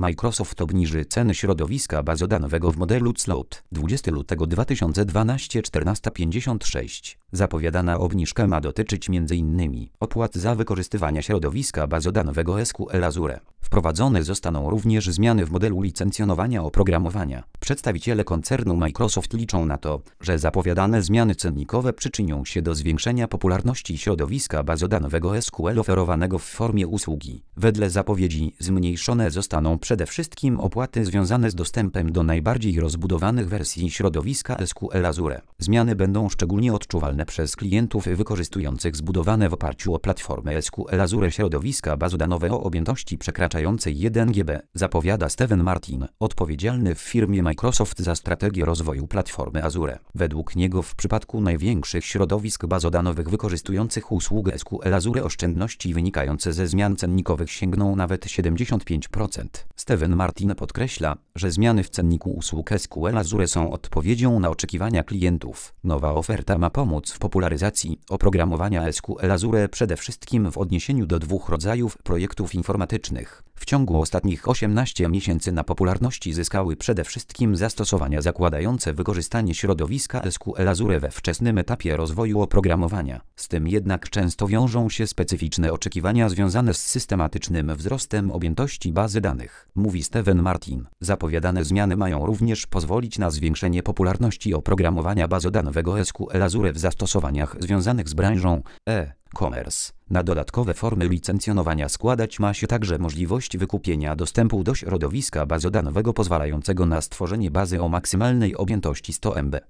Microsoft obniży ceny środowiska bazodanowego w modelu Cloud. 20 lutego 2012 14:56. Zapowiadana obniżka ma dotyczyć m.in. opłat za wykorzystywanie środowiska bazodanowego SQL Azure. Wprowadzone zostaną również zmiany w modelu licencjonowania oprogramowania. Przedstawiciele koncernu Microsoft liczą na to, że zapowiadane zmiany cennikowe przyczynią się do zwiększenia popularności środowiska bazodanowego SQL oferowanego w formie usługi. Wedle zapowiedzi zmniejszone zostaną przede wszystkim opłaty związane z dostępem do najbardziej rozbudowanych wersji środowiska SQL Azure. Zmiany będą szczególnie odczuwalne przez klientów wykorzystujących zbudowane w oparciu o platformę SQL Azure środowiska bazodanowe o objętości przekraczającej 1 GB, zapowiada Steven Martin, odpowiedzialny w firmie Microsoft za strategię rozwoju platformy Azure. Według niego w przypadku największych środowisk bazodanowych wykorzystujących usługę SQL Azure oszczędności wynikające ze zmian cennikowych sięgną nawet 75%. Steven Martin podkreśla, że zmiany w cenniku usług SQL Azure są odpowiedzią na oczekiwania klientów. Nowa oferta ma pomóc w popularyzacji oprogramowania SQL Azure przede wszystkim w odniesieniu do dwóch rodzajów projektów informatycznych. W ciągu ostatnich 18 miesięcy na popularności zyskały przede wszystkim zastosowania zakładające wykorzystanie środowiska SQL Azure we wczesnym etapie rozwoju oprogramowania. Z tym jednak często wiążą się specyficzne oczekiwania związane z systematycznym wzrostem objętości bazy danych, mówi Steven Martin. Zapowiadane zmiany mają również pozwolić na zwiększenie popularności oprogramowania bazodanowego SQL Azure w zastosowaniach związanych z branżą e-commerce. Na dodatkowe formy licencjonowania składać ma się także możliwość wykupienia dostępu do środowiska bazodanowego pozwalającego na stworzenie bazy o maksymalnej objętości 100 MB.